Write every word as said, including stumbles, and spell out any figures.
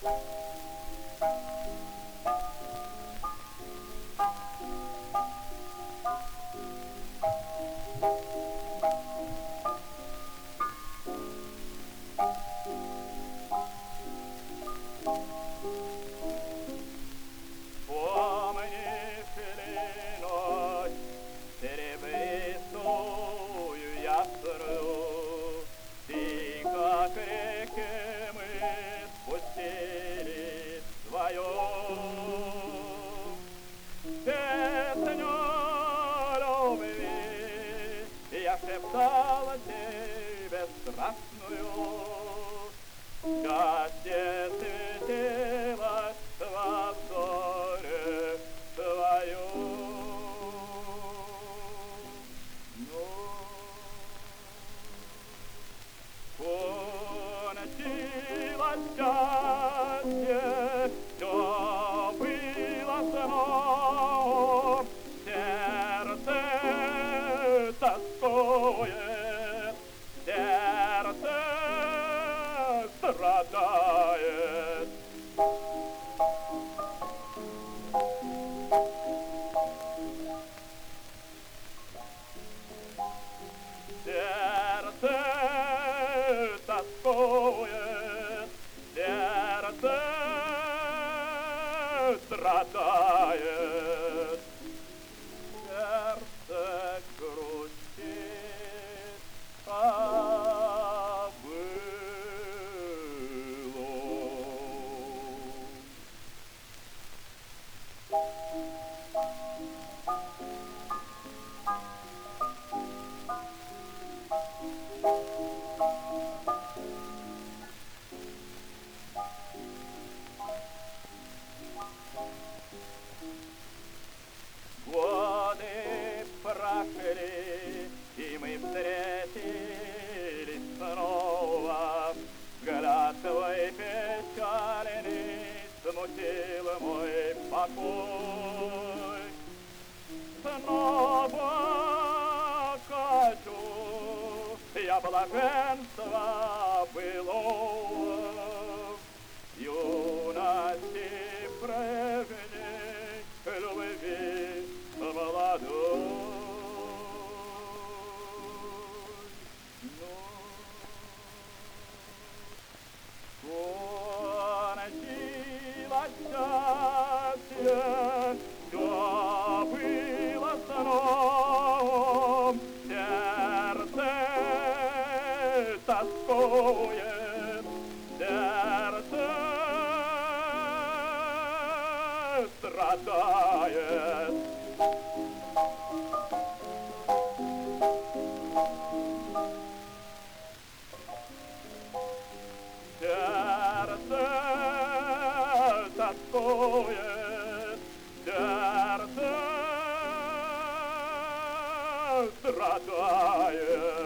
Помнишь ли ночь серебристую ясную, тихо к реке мы спустились вдвоем? Песню любви я шептал тебе страстную, счастье светилось во взоре твоем. Но кончилось счастье, все было сном, сердце тоскует, сердце страдает. Сердце тоскует, сердце страдает, сердце грустит о былом. Годы прошли, и мы встретились снова. Взгляд твой печальный смутил мой покой. Снова хочу я блаженства былого, юности прежней, любви молодой. Но кончилось счастье, все было сном, сердце тоскует, сердце страдает. Сердце тоскует, сердце страдает.